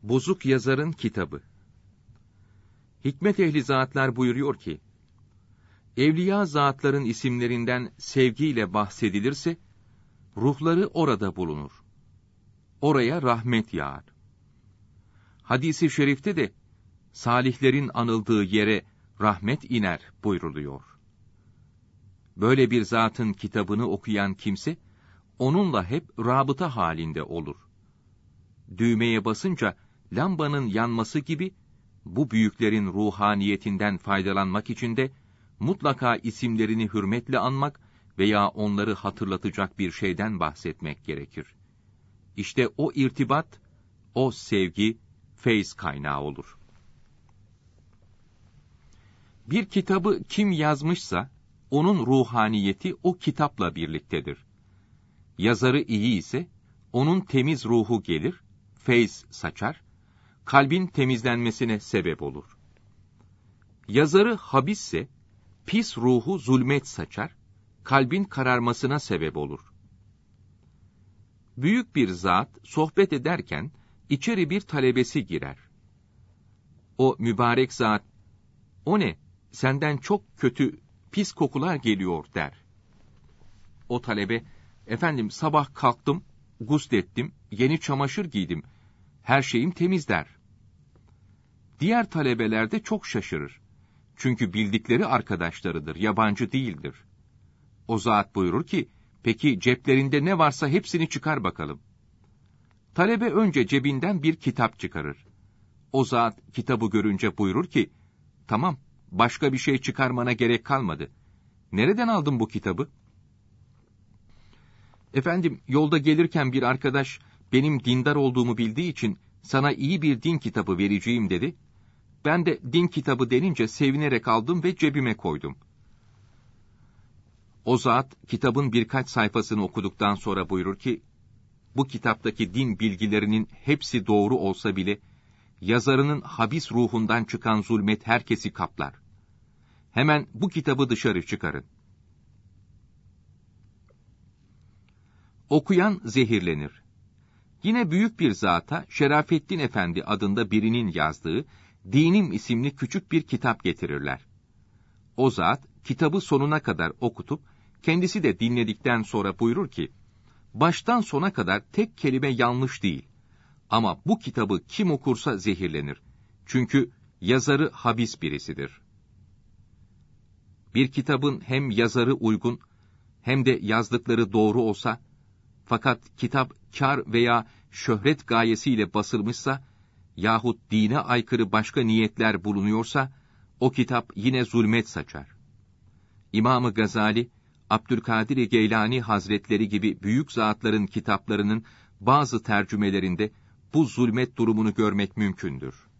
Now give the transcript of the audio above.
Bozuk yazarın kitabı. Hikmet ehli zatlar buyuruyor ki, evliya zatların isimlerinden sevgiyle bahsedilirse, ruhları orada bulunur. Oraya rahmet yağar. Hadis-i şerifte de, salihlerin anıldığı yere rahmet iner buyruluyor. Böyle bir zatın kitabını okuyan kimse, onunla hep rabıta halinde olur. Düğmeye basınca, lambanın yanması gibi, bu büyüklerin ruhaniyetinden faydalanmak için de, mutlaka isimlerini hürmetle anmak veya onları hatırlatacak bir şeyden bahsetmek gerekir. İşte o irtibat, o sevgi, feyz kaynağı olur. Bir kitabı kim yazmışsa, onun ruhaniyeti o kitapla birliktedir. Yazarı iyi ise, onun temiz ruhu gelir, feyz saçar, kalbin temizlenmesine sebep olur. Yazarı habisse, pis ruhu zulmet saçar, kalbin kararmasına sebep olur. Büyük bir zat sohbet ederken, içeri bir talebesi girer. O mübarek zat, "O ne, senden çok kötü, pis kokular geliyor," der. O talebe, "Efendim, sabah kalktım, guslettim, yeni çamaşır giydim, her şeyim temiz," der. Diğer talebeler de çok şaşırır. Çünkü bildikleri arkadaşlarıdır, yabancı değildir. O zat buyurur ki, "Peki ceplerinde ne varsa hepsini çıkar bakalım." Talebe önce cebinden bir kitap çıkarır. O zat kitabı görünce buyurur ki, "Tamam, başka bir şey çıkarmana gerek kalmadı. Nereden aldın bu kitabı?" "Efendim, yolda gelirken bir arkadaş, benim dindar olduğumu bildiği için, sana iyi bir din kitabı vereceğim," dedi. Ben de din kitabı denince sevinerek aldım ve cebime koydum. O zat, kitabın birkaç sayfasını okuduktan sonra buyurur ki, "Bu kitaptaki din bilgilerinin hepsi doğru olsa bile, yazarının habis ruhundan çıkan zulmet herkesi kaplar. Hemen bu kitabı dışarı çıkarın." Okuyan zehirlenir. Yine büyük bir zata, Şerafettin Efendi adında birinin yazdığı, Dinim isimli küçük bir kitap getirirler. O zat, kitabı sonuna kadar okutup, kendisi de dinledikten sonra buyurur ki, "Baştan sona kadar tek kelime yanlış değil. Ama bu kitabı kim okursa zehirlenir. Çünkü yazarı habis birisidir." Bir kitabın hem yazarı uygun, hem de yazdıkları doğru olsa, fakat kitap kar veya şöhret gayesiyle basılmışsa, yahut dine aykırı başka niyetler bulunuyorsa, o kitap yine zulmet saçar. İmam-ı Gazali, Abdülkadir Geylani Hazretleri gibi büyük zatların kitaplarının bazı tercümelerinde bu zulmet durumunu görmek mümkündür.